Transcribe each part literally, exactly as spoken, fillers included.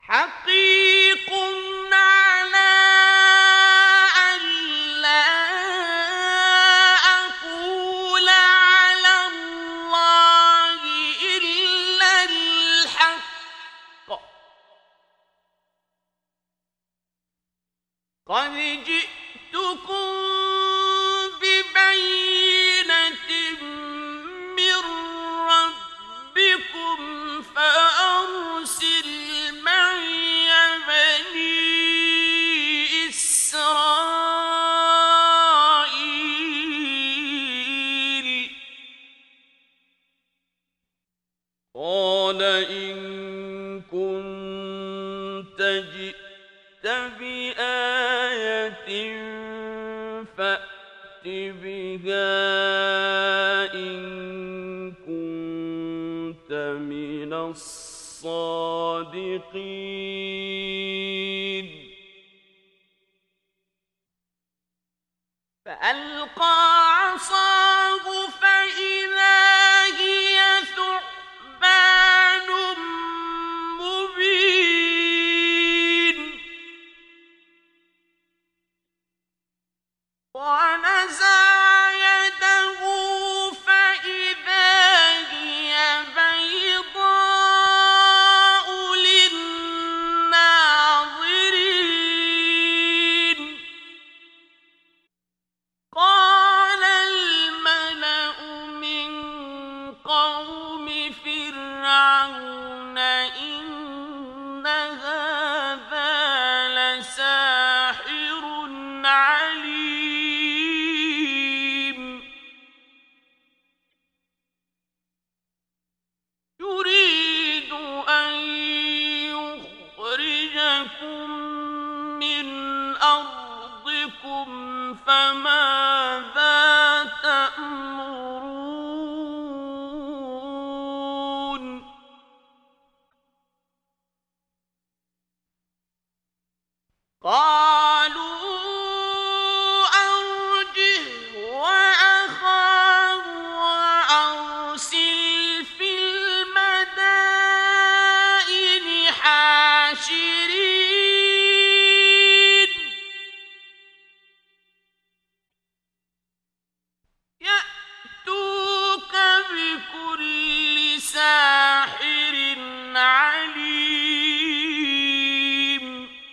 حقيق على ألا أقول على الله إلا الحق قد جئتكم ببينة من ربكم فأرسل معي بني إسرائيل قال إن كنت جئت بآية فأت بها إن كنت من الصادقين فألقى عصاه فإذا هي ثعبان مبين ونزع يده فإذا هي بيضاء للناظرين قال الملأ من قوم فرعون إن هذا لساحر عليم يريد أن يخرجكم من أرضكم فماذا تأمرون قالوا أرجه وأخاه وأرسل في المدائن حاشرين يأتوك بكل ساحر عليم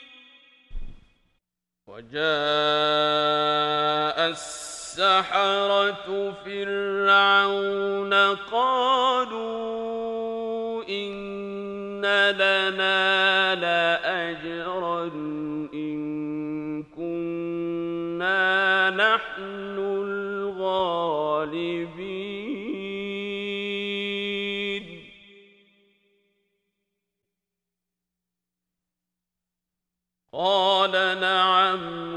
وجاء السحرة فرعون قالوا إن لنا لأجرا إن كنا نحن الغالبين قال نعم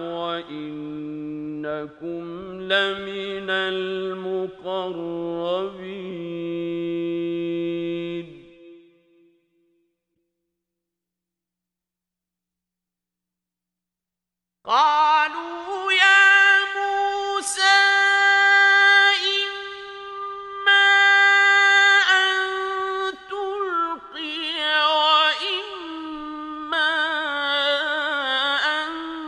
وإنكم لمن المقربين قالوا يا موسى إما أن تلقي وإما أن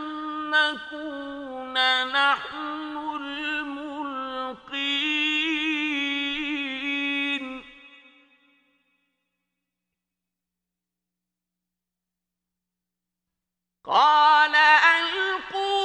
نكون نحن الملقين قال ألقوا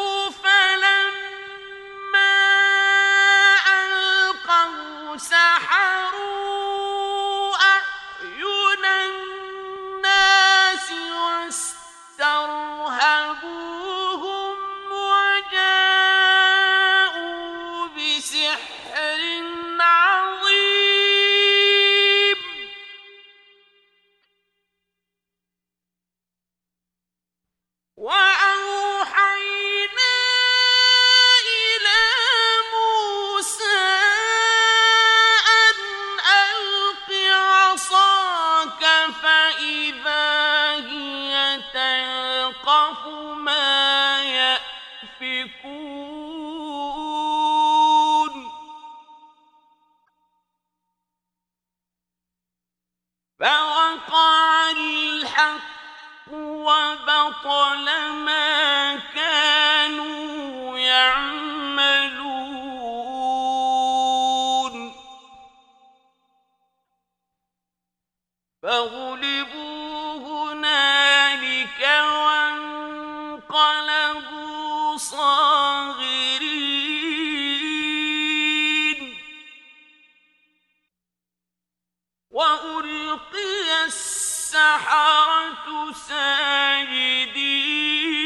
وَأَبْطَلَ مَا كَانُوا يَعْمَلُونَ فَغُلِبُوا هُنَالِكَ وَانقَلَبُوا صَاغِرِينَ وَأُلْقِيَ السَّحَرَةُ سَاجِدِينَ